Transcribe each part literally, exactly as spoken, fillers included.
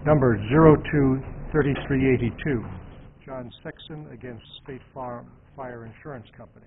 Number zero two thirty-three eighty-two, John Sexton against State Farm Fire Insurance Company.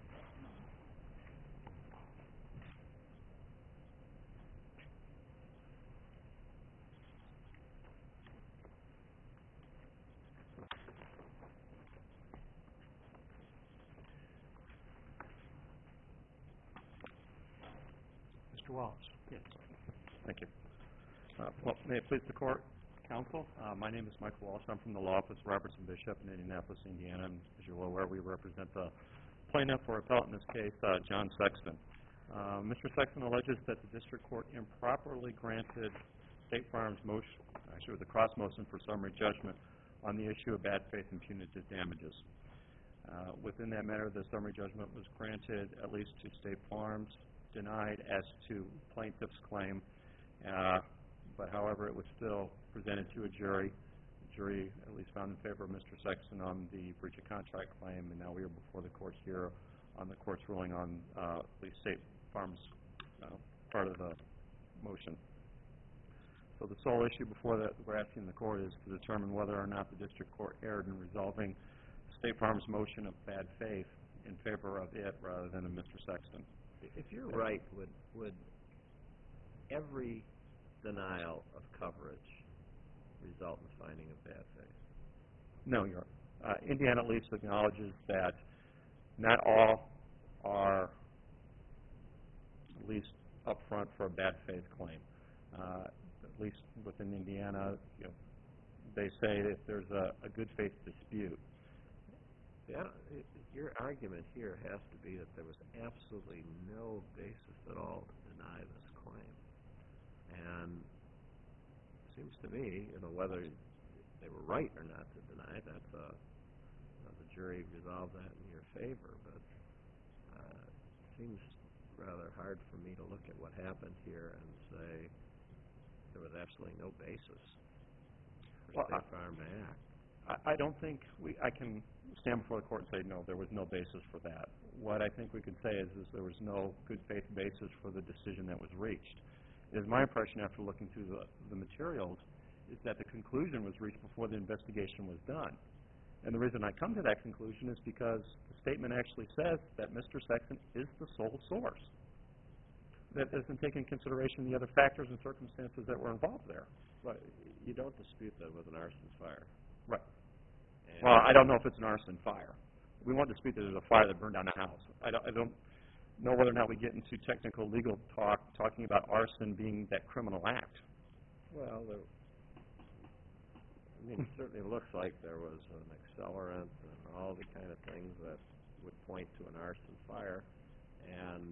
Mister Wallace. Yes. Thank you. Uh, well, may it please the court, counsel. Uh, my name is Michael Walsh. I'm from the law office, Robertson Bishop in Indianapolis, Indiana. And as you're well aware, we represent the plaintiff or appellant in this case, uh, John Sexton. Uh, Mister Sexton alleges that the district court improperly granted State Farm's motion, actually with a cross motion for summary judgment on the issue of bad faith and punitive damages. Uh, within that matter, the summary judgment was granted at least to State Farm's, denied as to plaintiff's claim. Uh, But, however, it was still presented to a jury. The jury at least found in favor of Mister Sexton on the breach of contract claim, and now we are before the court here on the court's ruling on uh, at least State Farm's uh, part of the motion. So the sole issue before that we're asking the court is to determine whether or not the district court erred in resolving State Farm's motion of bad faith in favor of it rather than of Mister Sexton. If you're right, would would every denial of coverage result in finding of bad faith? No, Your uh, Indiana at least acknowledges that not all are at least upfront for a bad faith claim. Uh, at least within Indiana, you know, they say if there's a, a good faith dispute. Yeah, it, your argument here has to be that there was absolutely no basis at all to deny this claim. And it seems to me, you know, whether they were right or not to deny it, that's a, you know, the jury resolved that in your favor. But uh, it seems rather hard for me to look at what happened here and say there was absolutely no basis for Well, State Farm to act. I, I don't think we, I can stand before the court and say, no, there was no basis for that. What I think we could say is, is there was no good faith basis for the decision that was reached. It is my impression after looking through the, the materials is that the conclusion was reached before the investigation was done. And the reason I come to that conclusion is because the statement actually says that Mister Sexton is the sole source. That doesn't take into consideration the other factors and circumstances that were involved there. But you don't dispute that with an arson fire. Right. And Well, I don't know if it's an arson fire. We won't dispute that there's a fire that burned down a house. I don't, I don't know whether or not we get into technical legal talk talking about arson being that criminal act. Well, there, I mean, it certainly looks like there was an accelerant and all the kind of things that would point to an arson fire, and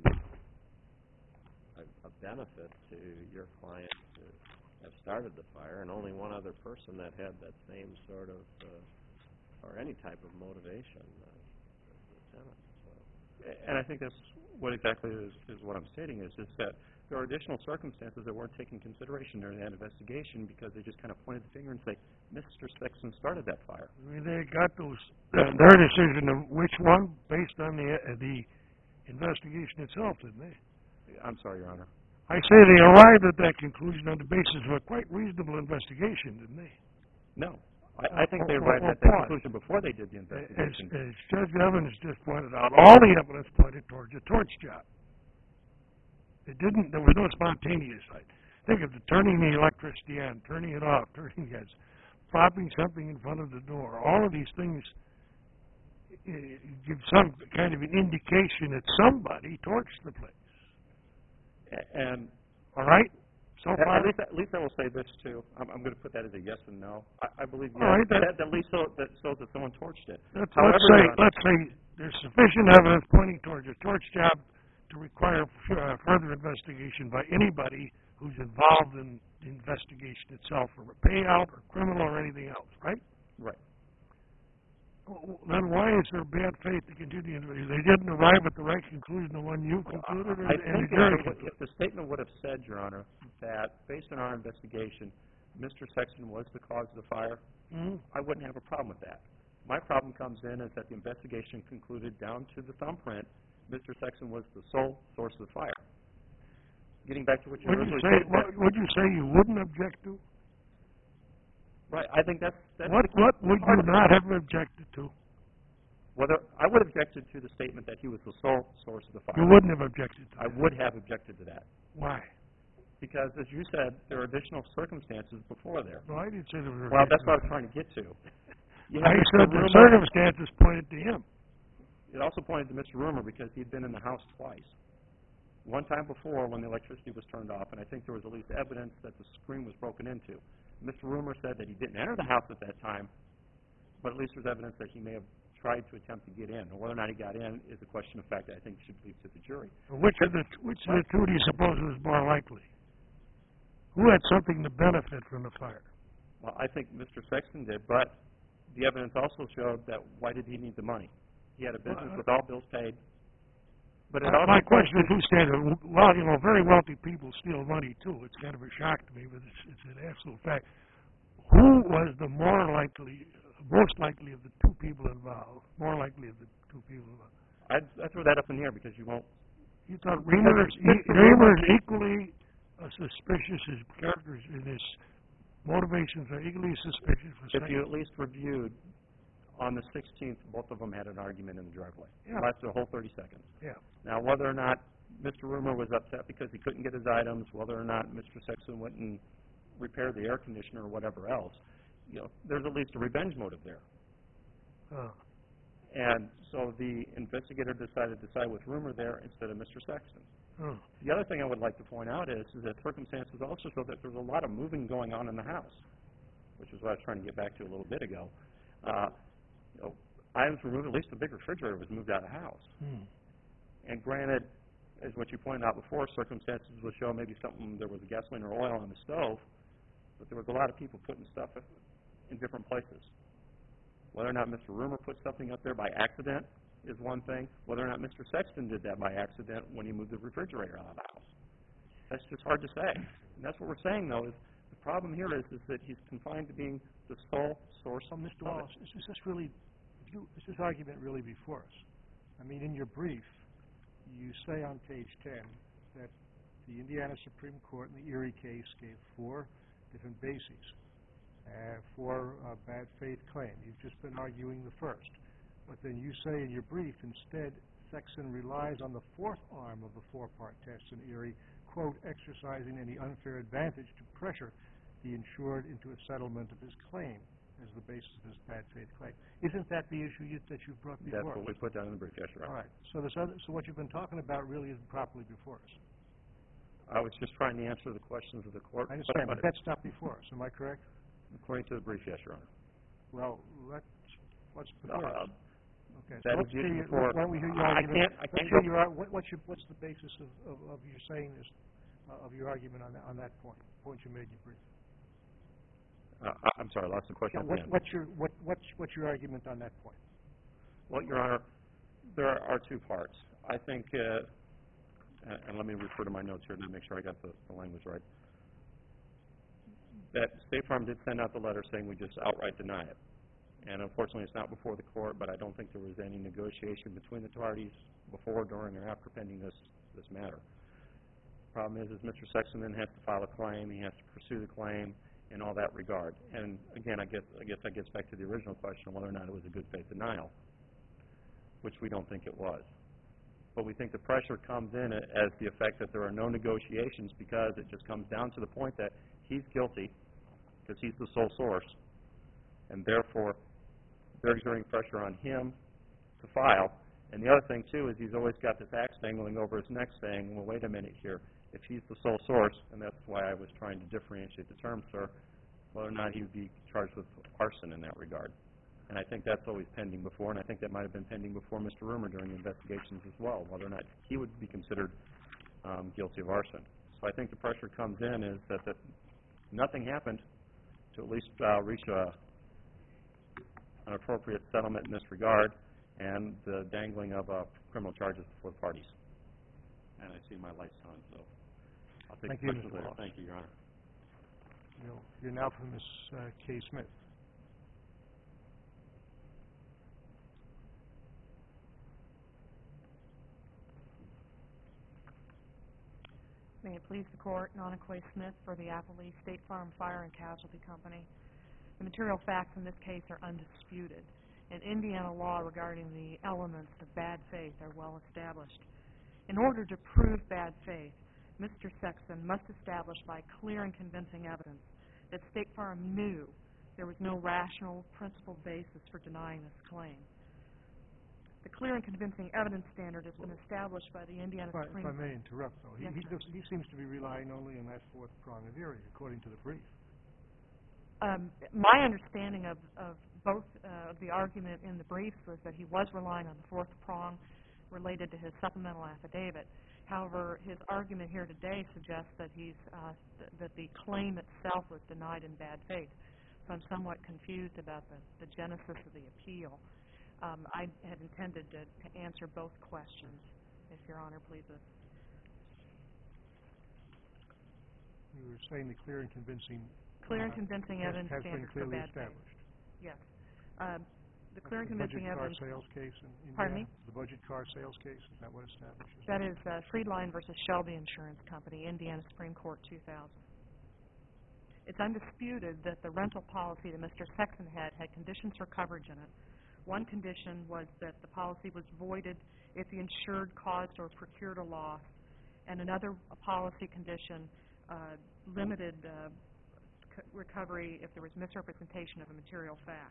a, a benefit to your client to have started the fire, and only one other person that had that same sort of uh, or any type of motivation, uh, the tenant. So. And I think that's what exactly is, is what I'm stating is, is that there are additional circumstances that weren't taken into consideration during that investigation because they just kind of pointed the finger and say, Mister Sexton started that fire. I mean, they got those, uh, their decision of which one based on the uh, the investigation itself, didn't they? I'm sorry, Your Honor. I say they arrived at that conclusion on the basis of a quite reasonable investigation, didn't they? No. I, I think they Or- arrived or at that what? conclusion before they did the As, investigation. as Judge Evans just pointed out, all the evidence pointed towards a torch job. It didn't, there was no spontaneous side. Think of the turning the electricity on, turning it off, turning it, propping something in front of the door. All of these things uh, give some kind of an indication that somebody torched the place. And All right? So at, far, at, least, at least I will say this, too. I'm, I'm going to put that as a yes and no. I, I believe yes, All right, that, that- that at least so, that shows that someone torched it. let's, However, let's say Your Honor, let's say there's sufficient evidence pointing towards a torch job to require f- uh, further investigation by anybody who's involved in the investigation itself, or a payout, or criminal, or anything else, right? Right. Well, then why is there bad faith to continue? They didn't arrive at the right conclusion, the one you concluded, or, I and think the jury if, concluded? if the statement would have said, Your Honor, that based on our investigation, Mister Sexton was the cause of the fire, Mhm. I wouldn't have a problem with that. My problem comes in is that the investigation concluded down to the thumbprint, Mister Sexton was the sole source of the fire. Getting back to what you Would you originally say? said, What, would you say you wouldn't object to? Right, I think that's, that's... What, what would you not have objected to? Whether, I would have objected to the statement that he was the sole source of the fire. You wouldn't have objected to I that. would have objected to that. Why? Because, as you said, there are additional circumstances before there. No, I didn't say there were... Well, that's what I was trying to get to. You I have Mister said the Rumor- circumstances pointed to him. It also pointed to Mister Rumor because he'd been in the house twice. One time before when the electricity was turned off, and I think there was at least evidence that the screen was broken into. Mister Rumor said that he didn't enter the house at that time, but at least there's evidence that he may have tried to attempt to get in. And whether or not he got in is a question of fact that I think should leave to the jury. Which of the which of the two do you suppose was more likely? Who had something to benefit from the fire? Well, I think Mister Sexton did, but the evidence also showed that why did he need the money? He had a business with all bills paid. But it Uh, also my question is, who stands? Well, you know, very wealthy people steal money too. It's kind of a shock to me, but it's, it's an absolute fact. Who was the more likely, most likely of the two people involved? More likely of the two people involved? I'd, I'd throw that up in the air because you won't. You thought Reamer is, e- Reamer is equally uh, suspicious. His characters and his motivations are equally suspicious. For If you Sexton. at least reviewed on the sixteenth, both of them had an argument in the driveway. Yeah. It lasted a whole thirty seconds. Yeah. Now, whether or not Mister Rumor was upset because he couldn't get his items, whether or not Mister Sexton went and repaired the air conditioner or whatever else, you know, there's at least a revenge motive there. Uh, And so the investigator decided to side with Rumor there instead of Mister Sexton. uh, The other thing I would like to point out is, is that circumstances also show that there's a lot of moving going on in the house, which is what I was trying to get back to a little bit ago. Uh, you know, items were moved, at least the big refrigerator was moved out of the house. hmm. And granted, as what you pointed out before, circumstances will show maybe something, there was gasoline or oil on the stove, but there was a lot of people putting stuff in different places. Whether or not Mister Rumor put something up there by accident is one thing. Whether or not Mister Sexton did that by accident when he moved the refrigerator out of the house. That's just hard to say. And that's what we're saying, though, is the problem here is, is that he's confined to being the sole source So, of Mister it. Wallace, is this really, if you, is this argument really before us? I mean, in your brief, you say on page ten that the Indiana Supreme Court in the Erie case gave four different bases uh, for a bad faith claim. You've just been arguing the first. But then you say in your brief, instead, Sexton relies on the fourth arm of the four-part test in Erie, quote, exercising any unfair advantage to pressure the insured into a settlement of his claim as the basis of his bad faith claim. Isn't that the issue you, that you've brought That's before what us? we put down in the brief, yes, Your All Honor. right. So this other, so what you've been talking about really isn't properly before us. I was just trying to answer the questions of the court. I understand, but but that's not before us. Am I correct? according to the brief, yes, Your Honor. Well, let's, what's before us? Uh, Okay. that So let's is hear your, before- why don't we hear your I argument? can't- I Let's can't hear go- your ar- what, what's your, what's the basis of, of, of your saying this, uh, of your argument on that, on that point, point you made in your brief? uh, I- I'm sorry, I lost the question Yeah, at the what, end. what's your, what, what's, what's your argument on that point? Well, Your Honor, there are two parts. I think, uh, and and let me refer to my notes here to make sure I got the, the language right, that State Farm did send out the letter saying we just outright deny it. And unfortunately, it's not before the court, but I don't think there was any negotiation between the parties before, during, or after pending this, this matter. Problem is, is Mister Sexton then has to file a claim, he has to pursue the claim in all that regard. And again, I guess, I guess that gets back to the original question of whether or not it was a good faith denial, which we don't think it was. But we think the pressure comes in as the effect that there are no negotiations because it just comes down to the point that he's guilty because he's the sole source, and therefore they're exerting pressure on him to file. And the other thing, too, is he's always got this axe dangling over his neck saying, well, wait a minute here, if he's the sole source, and that's why I was trying to differentiate the term, sir, whether or not he would be charged with arson in that regard. And I think that's always pending before, and I think that might have been pending before Mister Rumor during the investigations as well, whether or not he would be considered um, guilty of arson. So I think the pressure comes in is that, that nothing happened to at least uh, reach a, an appropriate settlement in this regard, and the dangling of uh, criminal charges before the parties. And I see my light's on, so I'll take Thank the you, questions Mister later. Wallace. Thank you, Your Honor. You'll hear now from Miz Uh, Kay Smith. May it please the Court, Nona Clay Smith for the Appalachia State Farm Fire and Casualty Company. The material facts in this case are undisputed, and Indiana law regarding the elements of bad faith are well established. In order to prove bad faith, Mister Sexton must establish by clear and convincing evidence that State Farm knew there was no rational, principled basis for denying this claim. The clear and convincing evidence standard has been established by the Indiana If I, Supreme if I Court. may interrupt, though, he, Yes, he, sir. does, he seems to be relying only on that fourth prong of Erie, according to the brief. Um, my understanding of, of both uh, of the argument in the briefs was that he was relying on the fourth prong related to his supplemental affidavit. However, his argument here today suggests that he's uh, th- that the claim itself was denied in bad faith. So I'm somewhat confused about the, the genesis of the appeal. Um, I had intended to, to answer both questions, if Your Honor pleases. You were saying the clear and convincing Clear and uh, convincing has, evidence has been standard for clearly bad faith. established. Yes. Um, the clear and The budget convincing car evidence. sales case in Indiana? Pardon me? The budget car sales case, is that what establishes? That is uh, Friedline versus Shelby Insurance Company, Indiana Supreme Court, two thousand. It's undisputed that the rental policy that Mister Sexton had had conditions for coverage in it. One condition was that the policy was voided if the insured caused or procured a loss, and another a policy condition uh, limited uh, c- recovery if there was misrepresentation of a material fact.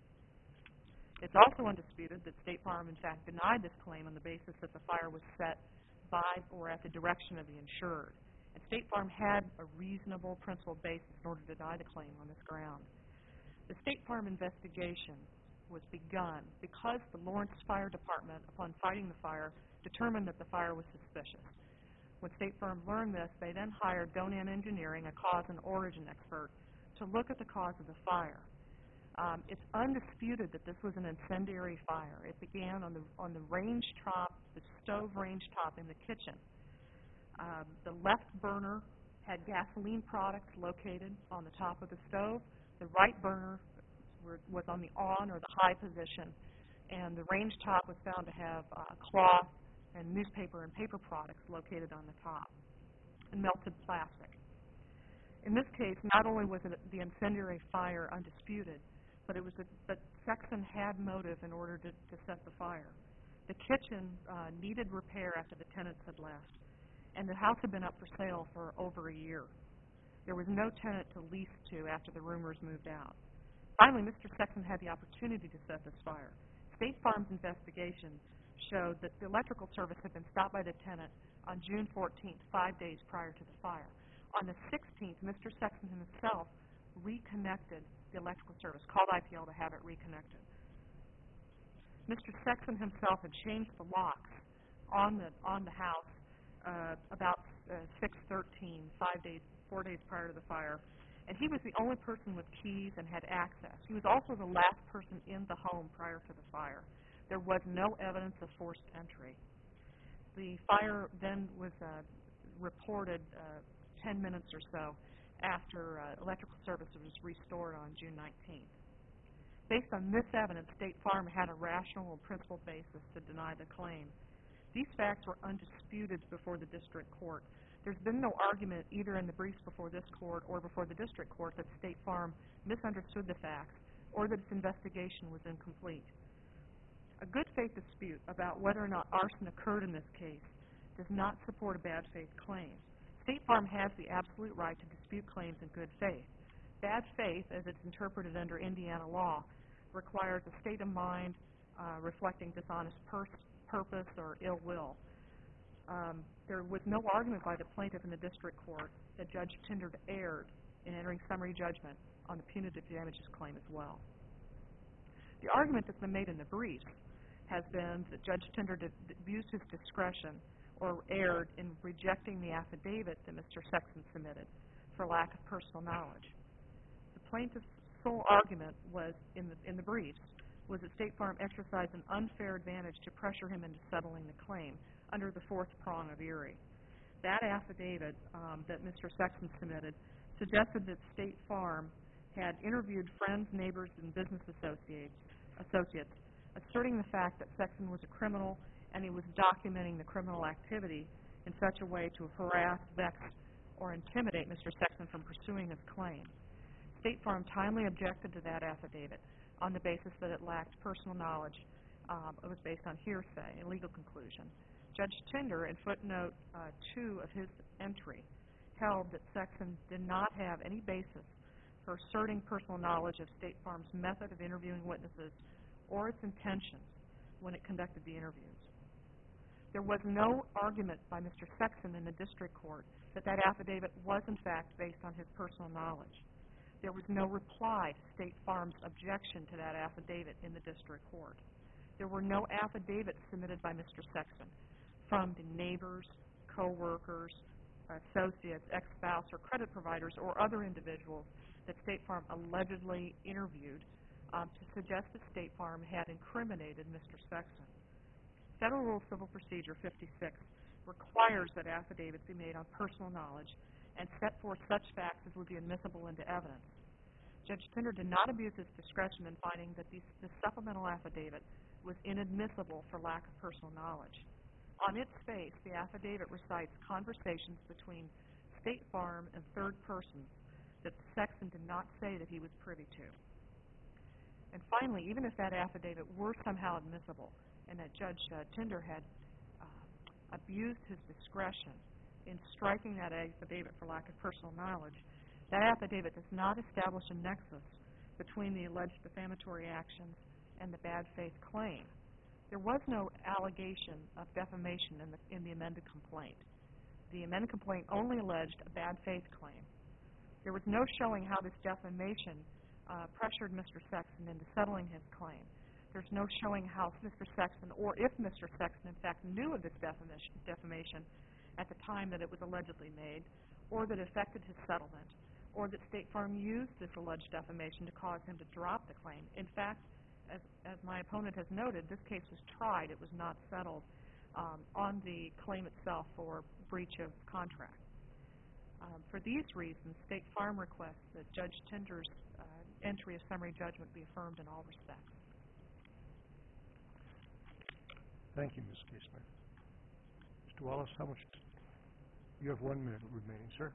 It's also undisputed that State Farm, in fact, denied this claim on the basis that the fire was set by or at the direction of the insured. And State Farm had a reasonable principled basis in order to deny the claim on this ground. The State Farm investigation was begun because the Lawrence Fire Department, upon fighting the fire, determined that the fire was suspicious. When State Farm learned this, they then hired Donan Engineering, a cause and origin expert, to look at the cause of the fire. Um, it's undisputed that this was an incendiary fire. It began on the on the range top, the stove range top in the kitchen. Um, the left burner had gasoline products located on the top of the stove. The right burner were, was on the on or the high position, and the range top was found to have uh, cloth and newspaper and paper products located on the top, and melted plastic. In this case, not only was it the incendiary fire undisputed, but it was a, but Sexton had motive in order to, to set the fire. The kitchen uh, needed repair after the tenants had left, and the house had been up for sale for over a year. There was no tenant to lease to after the roomers moved out. Finally, Mister Sexton had the opportunity to set this fire. State Farm's investigation showed that the electrical service had been stopped by the tenant on June fourteenth, five days prior to the fire. On the sixteenth, Mister Sexton himself reconnected the electrical service, called I P L to have it reconnected. Mister Sexton himself had changed the locks on the on the house uh, about uh, six thirteen, five days, four days prior to the fire, and he was the only person with keys and had access. He was also the last person in the home prior to the fire. There was no evidence of forced entry. The fire then was uh, reported uh, ten minutes or so after uh, electrical service was restored on June nineteenth. Based on this evidence, State Farm had a rational and principled basis to deny the claim. These facts were undisputed before the district court. There's been no argument either in the briefs before this court or before the district court that State Farm misunderstood the facts or that its investigation was incomplete. A good faith dispute about whether or not arson occurred in this case does not support a bad faith claim. State Farm has the absolute right to dispute claims in good faith. Bad faith, as it's interpreted under Indiana law, requires a state of mind uh, reflecting dishonest pers- purpose or ill will. Um, there was no argument by the plaintiff in the district court that Judge Tindard erred in entering summary judgment on the punitive damages claim as well. The argument that's been made in the brief has been that Judge Tindard abused his discretion or erred in rejecting the affidavit that Mister Sexton submitted for lack of personal knowledge. The plaintiff's sole argument was in the in the briefs was that State Farm exercised an unfair advantage to pressure him into settling the claim under the fourth prong of Erie. That affidavit um, that Mister Sexton submitted suggested that State Farm had interviewed friends, neighbors, and business associates, associates, asserting the fact that Sexton was a criminal and he was documenting the criminal activity in such a way to harass, vex, or intimidate Mister Sexton from pursuing his claim. State Farm timely objected to that affidavit on the basis that it lacked personal knowledge. Um, it was based on hearsay and legal conclusion. Judge Tinder, in footnote uh, two of his entry, held that Sexton did not have any basis for asserting personal knowledge of State Farm's method of interviewing witnesses or its intentions when it conducted the interviews. There was no argument by Mister Sexton in the district court that that affidavit was in fact based on his personal knowledge. There was no reply to State Farm's objection to that affidavit in the district court. There were no affidavits submitted by Mister Sexton from the neighbors, co-workers, associates, ex-spouse, or credit providers or other individuals that State Farm allegedly interviewed um, to suggest that State Farm had incriminated Mister Sexton. Federal Rule of Civil Procedure fifty-six requires that affidavits be made on personal knowledge and set forth such facts as would be admissible into evidence. Judge Tinder did not abuse his discretion in finding that these, this supplemental affidavit was inadmissible for lack of personal knowledge. On its face, the affidavit recites conversations between State Farm and third persons that Sexton did not say that he was privy to. And finally, even if that affidavit were somehow admissible and that Judge uh, Tinder had uh, abused his discretion in striking that affidavit for lack of personal knowledge, that affidavit does not establish a nexus between the alleged defamatory actions and the bad faith claim. There was no allegation of defamation in the, in the amended complaint. The amended complaint only alleged a bad faith claim. There was no showing how this defamation uh, pressured Mister Sexton into settling his claim. There's no showing how Mister Sexton, or if Mister Sexton in fact knew of this defamation, defamation at the time that it was allegedly made, or that it affected his settlement, or that State Farm used this alleged defamation to cause him to drop the claim. In fact, as, as my opponent has noted, this case was tried. It was not settled um, on the claim itself for breach of contract. Um, for these reasons, State Farm requests that Judge Tinder's uh, entry of summary judgment be affirmed in all respects. Thank you, Miz Kiesler. Mister Wallace, how much? T- you have one minute remaining, sir.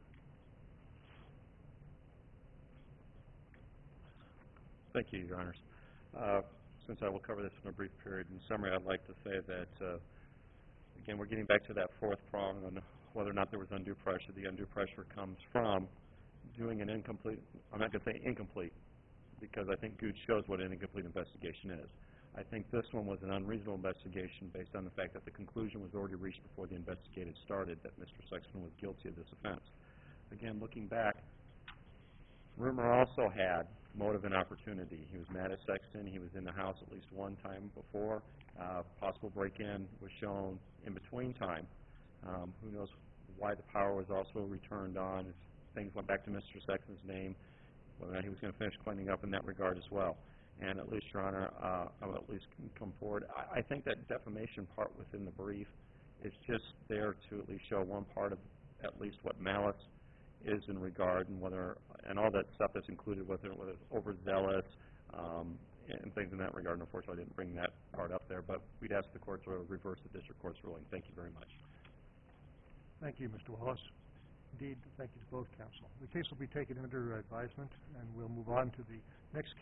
Thank you, Your Honors. Uh, since I will cover this in a brief period, in summary, I'd like to say that, uh, again, we're getting back to that fourth prong on whether or not there was undue pressure. The undue pressure comes from doing an incomplete, I'm not going to say incomplete, because I think Gooch shows what an incomplete investigation is. I think this one was an unreasonable investigation based on the fact that the conclusion was already reached before the investigation started that Mister Sexton was guilty of this offense. Again, looking back, Rumor also had motive and opportunity. He was mad at Sexton. He was in the house at least one time before. Uh, possible break-in was shown in between time. Um, who knows why the power was also returned on. If things went back to Mister Sexton's name, whether or not he was going to finish cleaning up in that regard as well. And at least, Your Honor, uh, I will at least come forward. I, I think that defamation part within the brief is just there to at least show one part of at least what malice is in regard, and whether, and all that stuff that's included, whether, whether it's overzealous um, and things in that regard. And unfortunately, I didn't bring that part up there, but we'd ask the court to reverse the district court's ruling. Thank you very much. Thank you, Mister Wallace. Indeed, thank you to both counsel. The case will be taken under advisement, and we'll move on to the next case.